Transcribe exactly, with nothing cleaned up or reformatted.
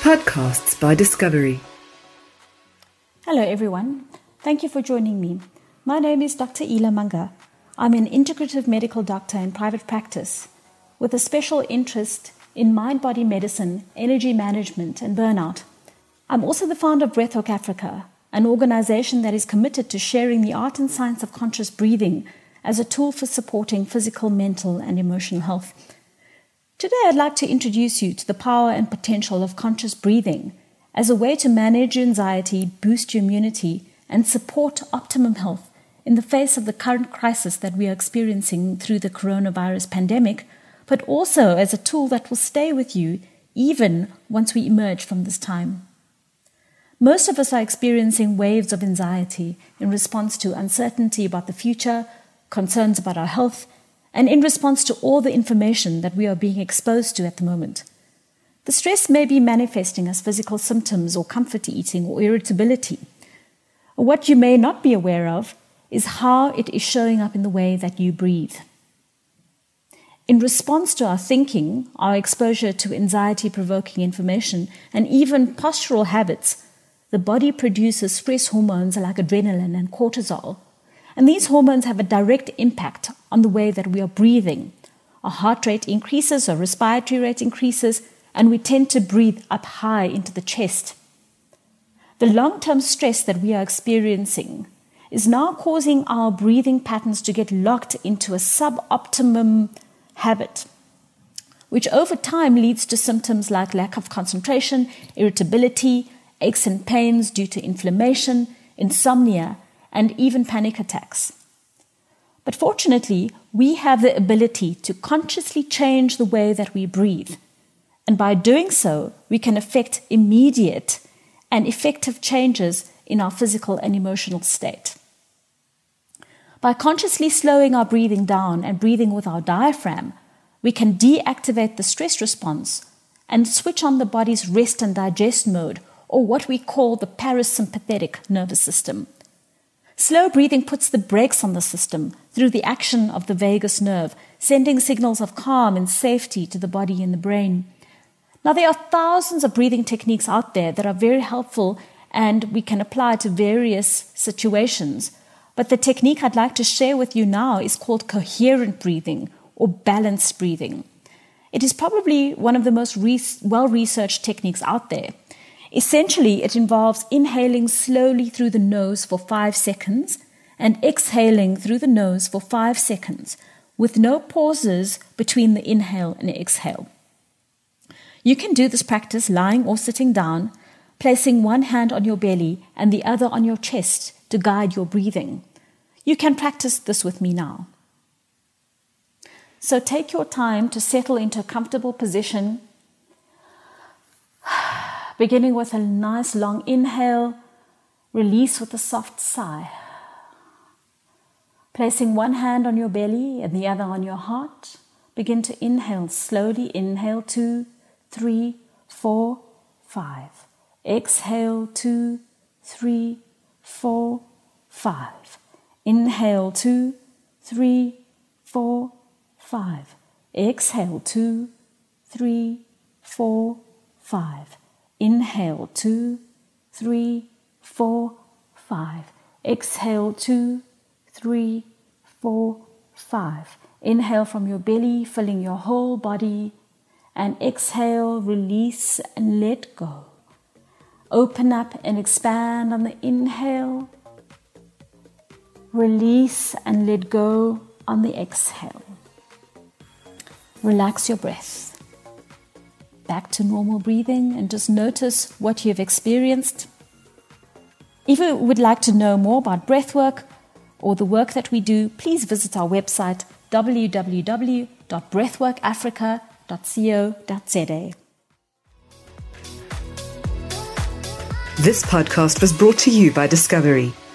Podcasts by Discovery. Hello everyone. Thank you for joining me. My name is Doctor Ila Manga. I'm an integrative medical doctor in private practice with a special interest in mind-body medicine, energy management and burnout. I'm also the founder of Breathwork Africa, an organization that is committed to sharing the art and science of conscious breathing as a tool for supporting physical, mental and emotional health. Today I'd like to introduce you to the power and potential of conscious breathing as a way to manage your anxiety, boost your immunity, and support optimum health in the face of the current crisis that we are experiencing through the coronavirus pandemic, but also as a tool that will stay with you even once we emerge from this time. Most of us are experiencing waves of anxiety in response to uncertainty about the future, concerns about our health, and in response to all the information that we are being exposed to at the moment. The stress may be manifesting as physical symptoms or comfort eating or irritability. What you may not be aware of is how it is showing up in the way that you breathe. In response to our thinking, our exposure to anxiety-provoking information, and even postural habits, the body produces stress hormones like adrenaline and cortisol. And these hormones have a direct impact on the way that we are breathing. Our heart rate increases, our respiratory rate increases, and we tend to breathe up high into the chest. The long-term stress that we are experiencing is now causing our breathing patterns to get locked into a suboptimum habit, which over time leads to symptoms like lack of concentration, irritability, aches and pains due to inflammation, insomnia, and even panic attacks. But fortunately, we have the ability to consciously change the way that we breathe. And by doing so, we can effect immediate and effective changes in our physical and emotional state. By consciously slowing our breathing down and breathing with our diaphragm, we can deactivate the stress response and switch on the body's rest and digest mode, or what we call the parasympathetic nervous system. Slow breathing puts the brakes on the system through the action of the vagus nerve, sending signals of calm and safety to the body and the brain. Now, there are thousands of breathing techniques out there that are very helpful and we can apply to various situations. But the technique I'd like to share with you now is called coherent breathing or balanced breathing. It is probably one of the most re- well-researched techniques out there. Essentially, it involves inhaling slowly through the nose for five seconds and exhaling through the nose for five seconds with no pauses between the inhale and exhale. You can do this practice lying or sitting down, placing one hand on your belly and the other on your chest to guide your breathing. You can practice this with me now. So take your time to settle into a comfortable position, beginning with a nice long inhale, release with a soft sigh. Placing one hand on your belly and the other on your heart, begin to inhale slowly. Inhale two, three, four, five. Exhale two, three, four, five. Inhale two, three, four, five. Exhale two, three, four, five. Inhale two, three, four, five. Exhale two, three, four, five. Inhale from your belly, filling your whole body. And exhale, release and let go. Open up and expand on the inhale. Release and let go on the exhale. Relax your breath. Back to normal breathing and just notice what you've experienced. If you would like to know more about breathwork or the work that we do, please visit our website w w w dot breathwork africa dot co dot z a. This podcast was brought to you by Discovery.